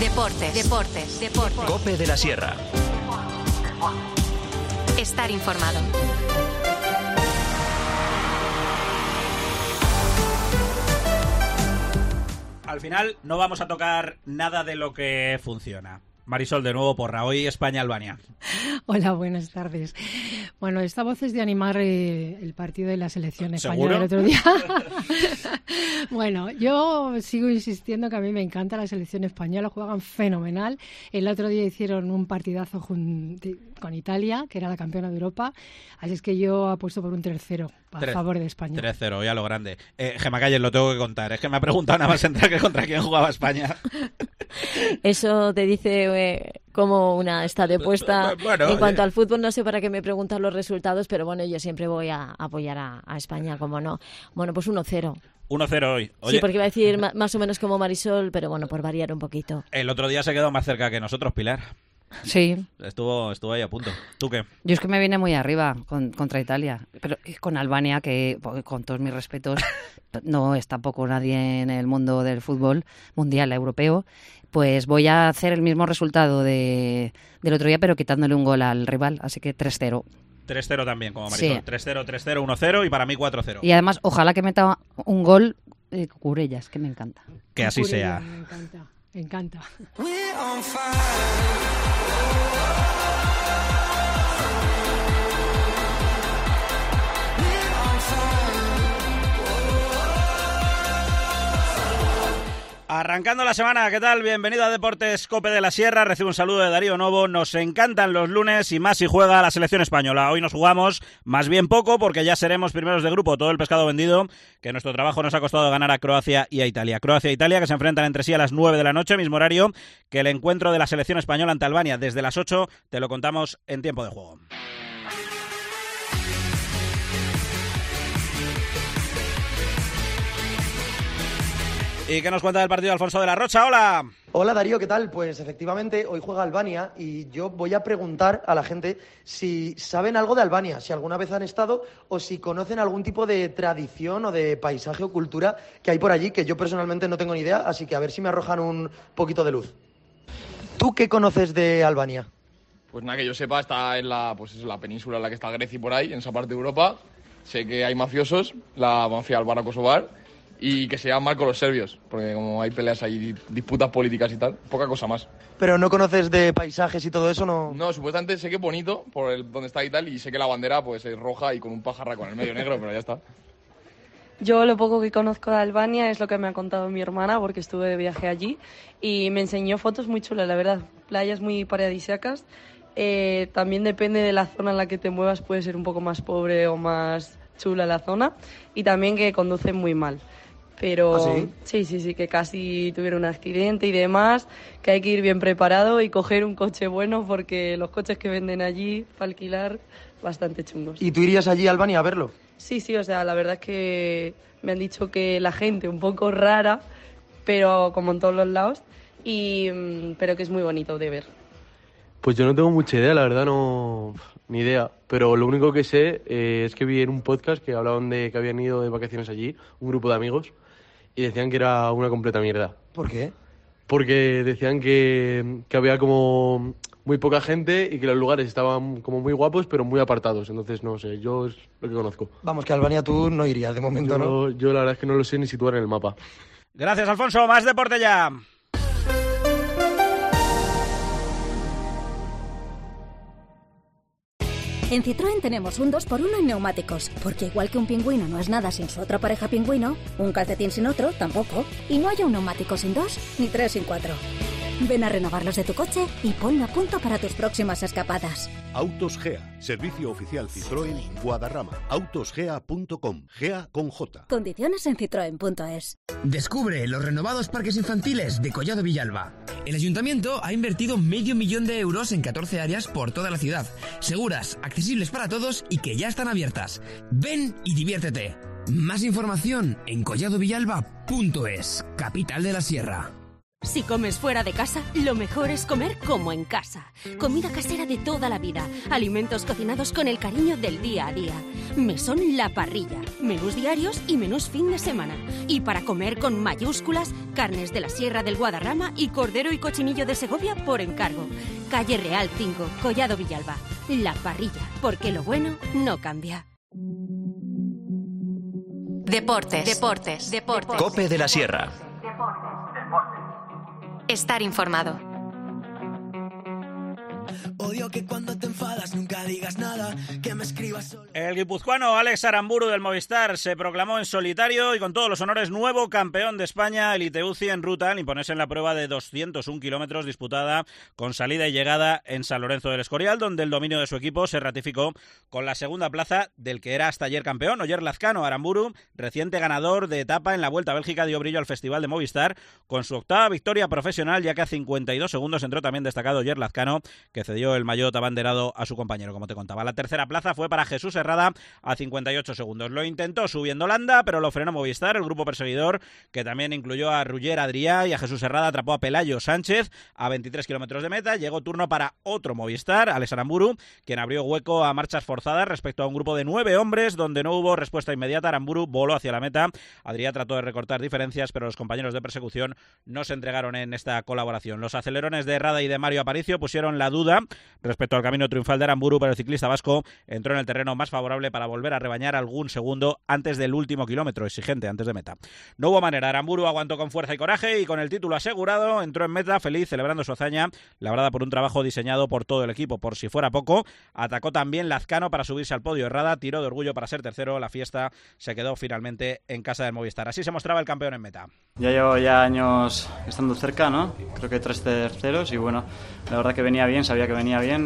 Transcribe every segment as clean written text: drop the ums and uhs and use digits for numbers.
Deportes. COPE de la Sierra. Estar informado. Al final no vamos a tocar nada de lo que funciona. Marisol, de nuevo porra. Hoy España-Albania. Hola, buenas tardes. Bueno, esta voz es de animar el partido de la selección española ¿Seguro? el otro día. Bueno, yo sigo insistiendo que a mí me encanta la selección española, juegan fenomenal. El otro día hicieron un partidazo con Italia, que era la campeona de Europa, así es que yo apuesto por un 3-0 a favor de España. 3-0, ya lo grande. Gemma Calles, lo tengo que contar. Es que me ha preguntado nada más entrar que contra quién jugaba España. Eso te dice como una está de puesta. Bueno, en cuanto al fútbol, no sé para qué me preguntas los resultados, pero bueno, yo siempre voy a apoyar a España, como no. Bueno, pues 1-0. 1-0 hoy. Oye, Sí, porque iba a decir más o menos como Marisol, pero bueno, por variar un poquito. el otro día se quedó más cerca que nosotros, Pilar. Sí, Estuvo ahí a punto. ¿Tú qué? yo es que me vine muy arriba contra Italia, pero con Albania, que con todos mis respetos, no es tampoco nadie en el mundo del fútbol mundial, europeo, pues voy a hacer el mismo resultado del otro día, pero quitándole un gol al rival, así que 3-0. 3-0 también, como Marisol. Sí. 3-0, 3-0, 1-0 y para mí 4-0. Y además, ojalá que meta un gol Curellas, que me encanta. Que así Curella, sea. Me encanta. Arrancando la semana, ¿qué tal? Bienvenido a Deportes COPE de la Sierra. Recibe un saludo de Darío Novo. Nos encantan los lunes y más si juega la selección española. Hoy nos jugamos más bien poco porque ya seremos primeros de grupo. Todo el pescado vendido, que nuestro trabajo nos ha costado ganar a Croacia y a Italia. Croacia e Italia que se enfrentan entre sí a las 9 de la noche, mismo horario que el encuentro de la selección española ante Albania. Desde las 8 te lo contamos en tiempo de juego. ¿Y qué nos cuenta del partido Alfonso de la Rocha? ¡Hola! Hola Darío, ¿qué tal? Pues efectivamente hoy juega Albania y yo voy a preguntar a la gente si saben algo de Albania, si alguna vez han estado o si conocen algún tipo de tradición o de paisaje o cultura que hay por allí, que yo personalmente no tengo ni idea, así que a ver si me arrojan un poquito de luz. ¿Tú qué conoces de Albania? Pues nada, que yo sepa, está en la península en la que está Grecia y por ahí, en esa parte de Europa. Sé que hay mafiosos, la mafia albano-kosovar, y que se llaman mal con los serbios, porque como hay peleas ahí, disputas políticas y tal, poca cosa más. ¿Pero no conoces de paisajes y todo eso? No, supuestamente sé que es bonito por donde está y tal, y sé que la bandera pues es roja y con un pajarraco en el medio negro, pero ya está. Yo lo poco que conozco de Albania es lo que me ha contado mi hermana, porque estuve de viaje allí, y me enseñó fotos muy chulas, la verdad, playas muy paradisíacas. También depende de la zona en la que te muevas, puede ser un poco más pobre o más chula la zona, y también que conducen muy mal. Pero ¿Ah, sí? Sí, que casi tuvieron un accidente y demás, que hay que ir bien preparado y coger un coche bueno porque los coches que venden allí para alquilar, bastante chungos. ¿Y tú irías allí a Albania a verlo? Sí, o sea, la verdad es que me han dicho que la gente un poco rara, pero como en todos los lados, pero que es muy bonito de ver. Pues yo no tengo mucha idea, la verdad, no, ni idea. Pero lo único que sé es que vi en un podcast que hablaban de que habían ido de vacaciones allí, un grupo de amigos, y decían que era una completa mierda. ¿Por qué? Porque decían que había como muy poca gente y que los lugares estaban como muy guapos, pero muy apartados. Entonces, no sé, yo es lo que conozco. Vamos, que a Albania tú no irías de momento, ¿no? Yo la verdad es que no lo sé ni situar en el mapa. Gracias, Alfonso. Más deporte ya. En Citroën tenemos un 2x1 en neumáticos, porque igual que un pingüino no es nada sin su otra pareja pingüino, un calcetín sin otro tampoco, y no hay un neumático sin 2 ni 3 sin 4. Ven a renovarlos de tu coche y ponlo a punto para tus próximas escapadas. Autos Gea, servicio oficial Citroën Guadarrama. Autosgea.com, Gea con J. Condiciones en citroen.es. Descubre los renovados parques infantiles de Collado Villalba. El ayuntamiento ha invertido $500,000 en 14 áreas por toda la ciudad, seguras, accesibles para todos y que ya están abiertas. Ven y diviértete. Más información en colladovillalba.es, capital de la Sierra. Si comes fuera de casa, lo mejor es comer como en casa. Comida casera de toda la vida. Alimentos cocinados con el cariño del día a día. Mesón La Parrilla. Menús diarios y menús fin de semana. Y para comer con mayúsculas, carnes de la Sierra del Guadarrama y cordero y cochinillo de Segovia por encargo. Calle Real 5, Collado Villalba. La Parrilla, porque lo bueno no cambia. Deportes. COPE de la Sierra. Estar informado. Odio que cuando te enfadas nunca digas nada, que me escribas solo. El guipuzcoano Alex Aramburu del Movistar se proclamó en solitario y con todos los honores nuevo campeón de España Elite UCI en ruta al imponerse en la prueba de 201 kilómetros disputada con salida y llegada en San Lorenzo del Escorial, donde el dominio de su equipo se ratificó con la segunda plaza del que era hasta ayer campeón, Oyer Lazcano. Aramburu, reciente ganador de etapa en la Vuelta a Bélgica, dio brillo al Festival de Movistar con su octava victoria profesional, ya que a 52 segundos entró también destacado Oyer Lazcano, que cedió el maillot abanderado a su compañero, como te contaba. La tercera plaza fue para Jesús Herrada a 58 segundos. Lo intentó subiendo Landa, pero lo frenó Movistar, el grupo perseguidor, que también incluyó a Ruller Adrià y a Jesús Herrada, atrapó a Pelayo Sánchez a 23 kilómetros de meta. Llegó turno para otro Movistar, Alex Aramburu, quien abrió hueco a marchas forzadas respecto a un grupo de 9 hombres, donde no hubo respuesta inmediata. Aramburu voló hacia la meta. Adrià trató de recortar diferencias, pero los compañeros de persecución no se entregaron en esta colaboración. Los acelerones de Herrada y de Mario Aparicio pusieron la duda respecto al camino triunfal de Aramburu, pero el ciclista vasco entró en el terreno más favorable para volver a rebañar algún segundo antes del último kilómetro, exigente antes de meta. No hubo manera, Aramburu aguantó con fuerza y coraje y con el título asegurado entró en meta feliz, celebrando su hazaña, labrada por un trabajo diseñado por todo el equipo. Por si fuera poco, atacó también Lazcano para subirse al podio. Herrada tiró de orgullo para ser tercero. La fiesta se quedó finalmente en casa del Movistar. Así se mostraba el campeón en meta. Ya llevo años estando cerca, ¿no? Creo que 3 terceros y bueno, la verdad que venía bien, sabía que venía bien.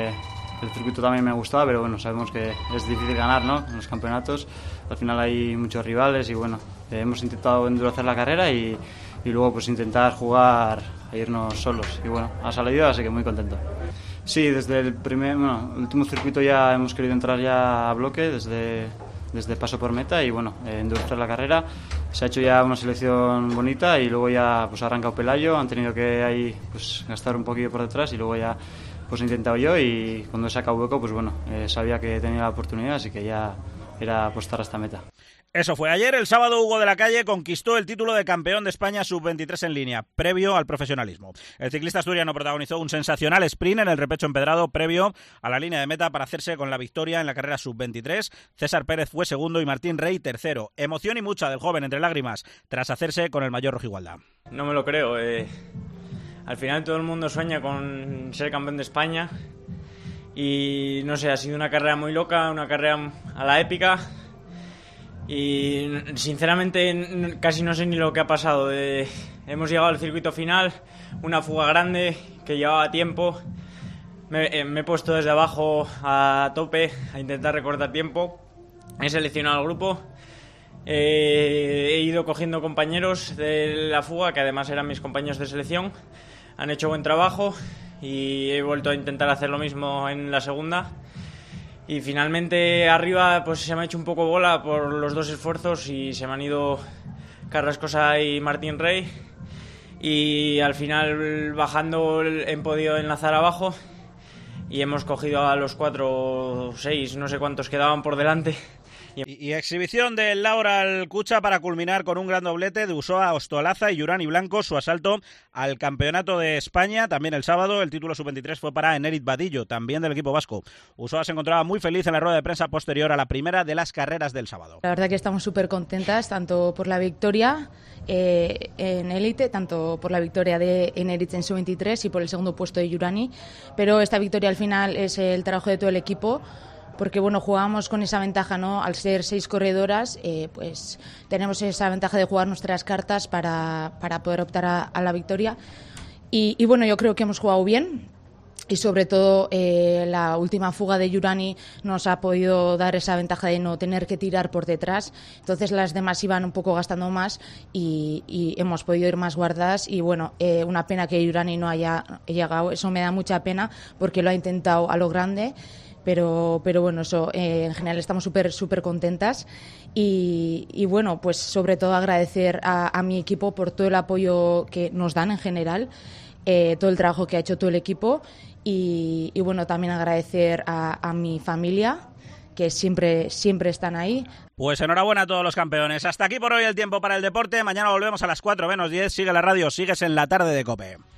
El circuito también me gustaba, pero bueno, sabemos que es difícil ganar, ¿no? En los campeonatos al final hay muchos rivales y bueno, hemos intentado endurecer la carrera y luego pues intentar jugar a irnos solos y bueno, ha salido, así que muy contento. Sí, desde el último circuito ya hemos querido entrar ya a bloque desde paso por meta y bueno, endurecer la carrera. Se ha hecho ya una selección bonita y luego ya pues ha arrancado Pelayo, han tenido que ahí pues gastar un poquillo por detrás y luego ya pues he intentado yo y cuando he sacado hueco pues bueno, sabía que tenía la oportunidad, así que ya era apostar a esta meta. Eso fue ayer. El sábado Hugo de la Calle conquistó el título de campeón de España sub-23 en línea, previo al profesionalismo. El ciclista asturiano protagonizó un sensacional sprint en el repecho empedrado previo a la línea de meta para hacerse con la victoria en la carrera sub-23. César Pérez fue segundo y Martín Rey tercero. Emoción y mucha del joven entre lágrimas tras hacerse con el mayor rojigualda. No me lo creo. Al final todo el mundo sueña con ser campeón de España y no sé, ha sido una carrera muy loca, una carrera a la épica. Y sinceramente casi no sé ni lo que ha pasado. Hemos llegado al circuito final, una fuga grande que llevaba tiempo. Me he puesto desde abajo a tope a intentar recortar tiempo. He seleccionado al grupo. He ido cogiendo compañeros de la fuga, que además eran mis compañeros de selección. Han hecho buen trabajo y he vuelto a intentar hacer lo mismo en la segunda. Y finalmente arriba pues se me ha hecho un poco bola por los dos esfuerzos y se me han ido Carrascosa y Martín Rey. Y al final bajando he podido enlazar abajo y hemos cogido a los 4 o 6, no sé cuántos quedaban por delante. Y exhibición de Laura Alcucha para culminar con un gran doblete de Usoa Ostolaza y Yurani Blanco su asalto al campeonato de España. También el sábado el título sub-23 fue para Enerit Badillo, también del equipo vasco. Usoa se encontraba muy feliz en la rueda de prensa posterior a la primera de las carreras del sábado. La verdad que estamos súper contentas, tanto por la victoria en élite, tanto por la victoria de Enerit en sub-23 y por el segundo puesto de Yurani, pero esta victoria al final es el trabajo de todo el equipo, porque bueno, jugábamos con esa ventaja, ¿no? Al ser 6 corredoras, pues tenemos esa ventaja de jugar nuestras cartas para poder optar a la victoria. Y bueno, yo creo que hemos jugado bien y sobre todo la última fuga de Yurani nos ha podido dar esa ventaja de no tener que tirar por detrás. Entonces las demás iban un poco gastando más y hemos podido ir más guardadas. Y bueno, una pena que Yurani no haya llegado, eso me da mucha pena porque lo ha intentado a lo grande. pero bueno, eso, en general estamos súper contentas y bueno, pues sobre todo agradecer a mi equipo por todo el apoyo que nos dan en general, todo el trabajo que ha hecho todo el equipo y bueno, también agradecer a mi familia, que siempre están ahí. Pues enhorabuena a todos los campeones. Hasta aquí por hoy el tiempo para el deporte. Mañana volvemos a las 4:10. Sigue la radio, sigues en la tarde de COPE.